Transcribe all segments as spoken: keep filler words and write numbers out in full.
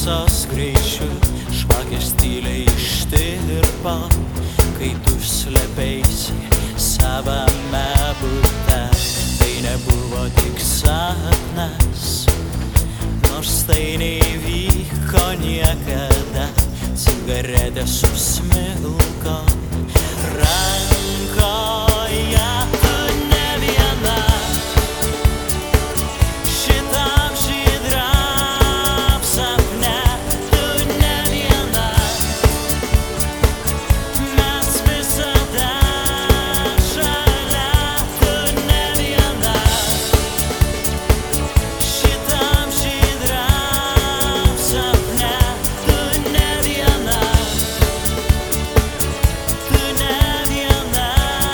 šviesos greičiu žvakės tyliai ištirpo, kai tu slėpeisi savame bute. Tai nebuvo tik sapnas, nors tai neįvyko niekada. Cigaretė susmilko rankoje. Tu ne viena šitam žydram sapne. Tu ne viena, mes visada šalia. Tu ne viena šitam žydram sapne. Tu ne viena, tu ne viena.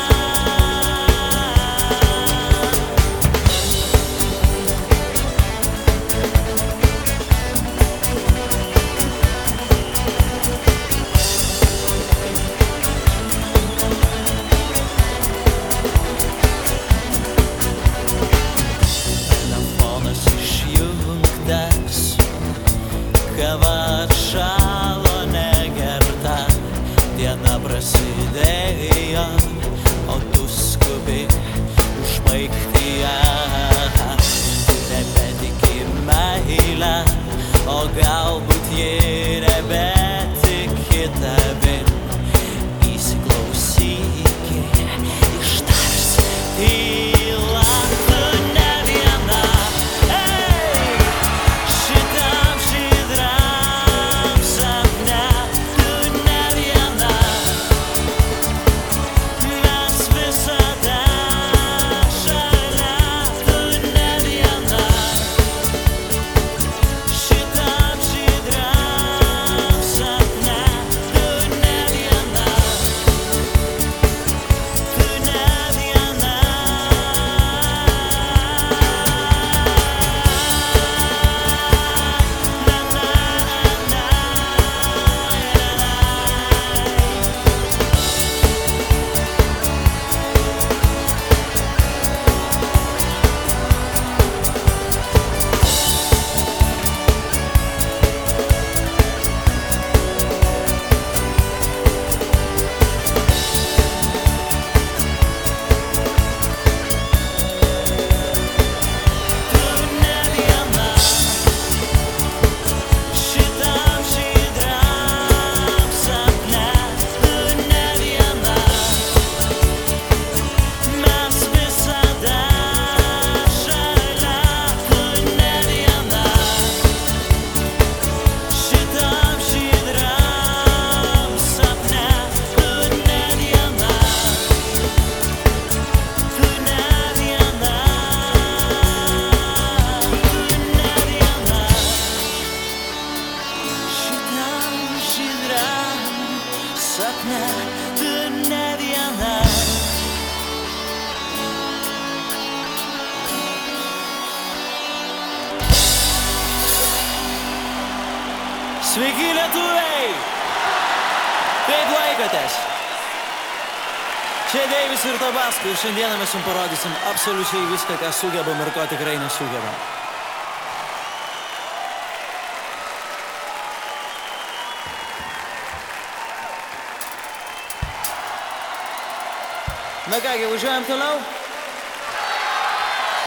Telefonas išjungtas, kava atšalo negerta. Diena prasidėjo, o tu skubi užbaigti ją. Tu nebetiki meilę, o galbūt ji nebetiki tavim. Įsiklausyk, ištars tyla. Tu ne viena, ei, šitam žydram sapne. Tu ne viena, mes visada šalia. Tu ne viena šitam žydram sapne. Tu ne viena, tu ne viena. Sveiki lietuviai! Kaip laikotės? Čia Deivis ir Tabasco ir šiandieną mes jums parodysim absoliučiai viską, ką sugebam ir ko tikrai nesugebam. Na kągi, važiuojam toliau?